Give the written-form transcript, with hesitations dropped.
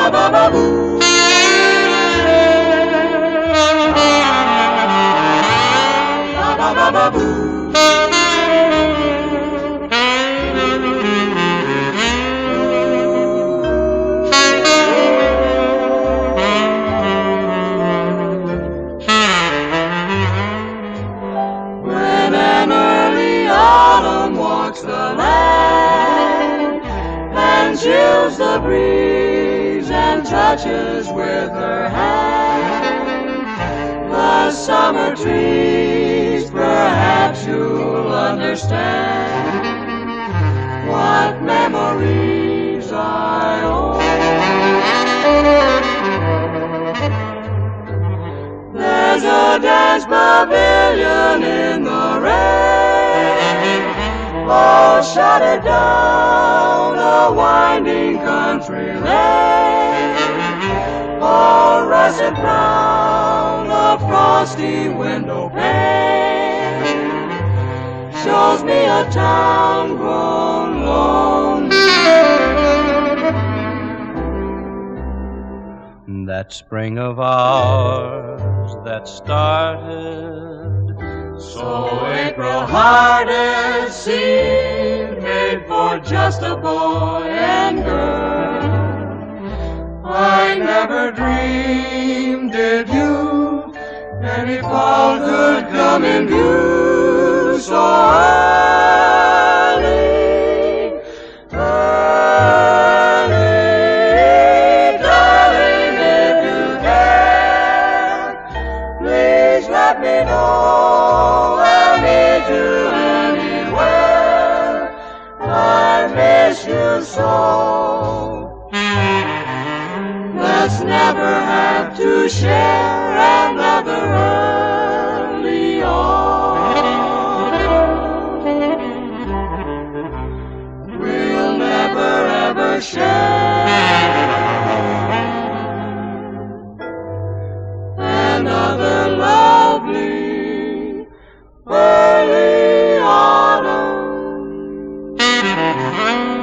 ba-ba-ba-boo. Ba-ba-ba-ba-boo. When an early autumn walks the land and chills the breeze and touches with her hand the summer trees, perhaps you'll understand what memories I own. There's a dance pavilion in the rain, oh, shut it down, a winding country lane, oh, russet brown, a frosty window pane, shows me a town grown lonely. That spring of ours that started so April-hearted seemed made for just a boy and girl. I never dreamed, did you, any fall could come in view so early. Let me know, I'll meet you anywhere. I miss you so. Let's never have to share another early autumn. We'll never ever share another lovely early autumn.